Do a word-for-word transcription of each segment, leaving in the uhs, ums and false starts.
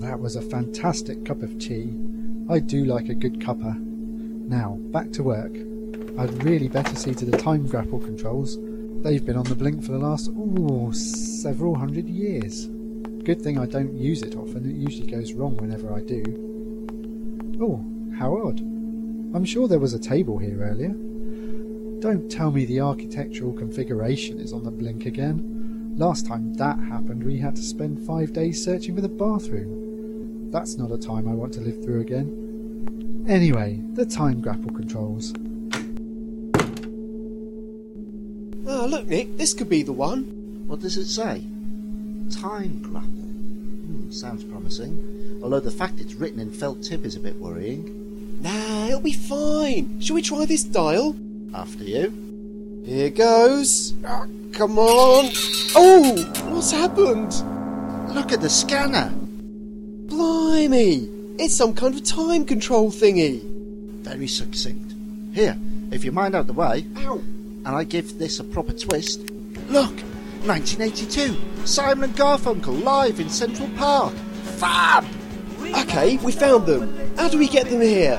that was a fantastic cup of tea. I do like a good cuppa. Now, back to work. I'd really better see to the time grapple controls. They've been on the blink for the last, ooh, several hundred years. Good thing I don't use it often, it usually goes wrong whenever I do. Oh, how odd. I'm sure there was a table here earlier. Don't tell me the architectural configuration is on the blink again. Last time that happened we had to spend five days searching for the bathroom. That's not a time I want to live through again. Anyway, the time grapple controls. Ah, look Nick, this could be the one. What does it say? Time grapple. Hmm, sounds promising. Although the fact it's written in felt tip is a bit worrying. Nah, it'll be fine. Shall we try this dial? After you. Here goes. Oh, come on. Oh, what's happened? Look at the scanner. Blimey, it's some kind of time control thingy. Very succinct. Here, if you mind out the way. Ow. And I give this a proper twist. Look, nineteen eighty-two. Simon and Garfunkel live in Central Park. Fab! Okay, we found them. How do we get them here?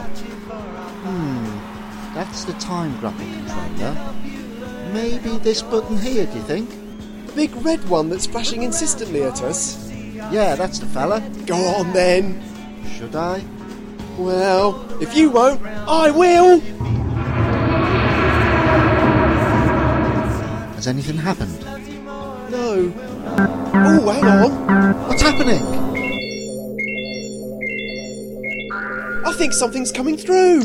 Hmm, that's the time grapple controller. Maybe this button here, do you think? The big red one that's flashing insistently at us? Yeah, that's the fella. Go on then. Should I? Well, if you won't, I will! Has anything happened? No. Oh, hang on. What's happening? I think something's coming through.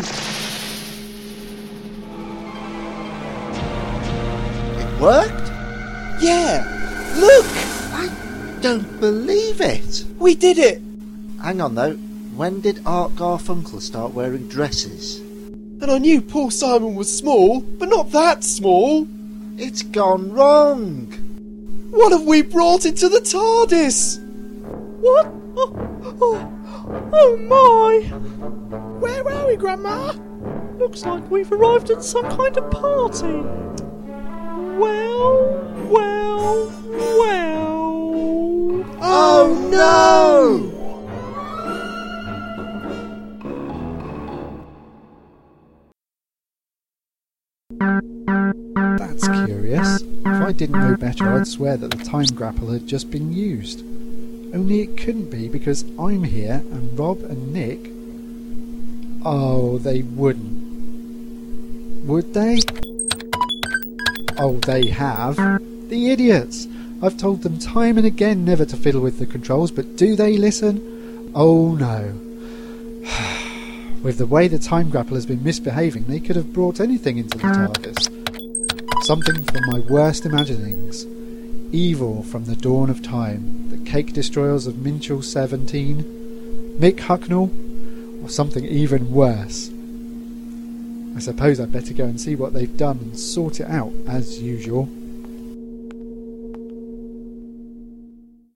It worked? Yeah. Look! I don't believe it. We did it. Hang on though. When did Art Garfunkel start wearing dresses? And I knew Paul Simon was small, but not that small. It's gone wrong. What have we brought into the TARDIS? What? Oh, oh, oh my! Where are we, Grandma? Looks like we've arrived at some kind of party. Well, well, well. Oh no! That's curious. If I didn't know better, I'd swear that the time grapple had just been used. Only it couldn't be because I'm here and Rob and Nick... Oh, they wouldn't. Would they? Oh, they have. The idiots! I've told them time and again never to fiddle with the controls, but do they listen? Oh no. With the way the time grapple has been misbehaving, they could have brought anything into the TARDIS. Something from my worst imaginings. Evil from the dawn of time. The cake destroyers of Minchel seventeen. Mick Hucknall. Or something even worse. I suppose I'd better go and see what they've done and sort it out, as usual.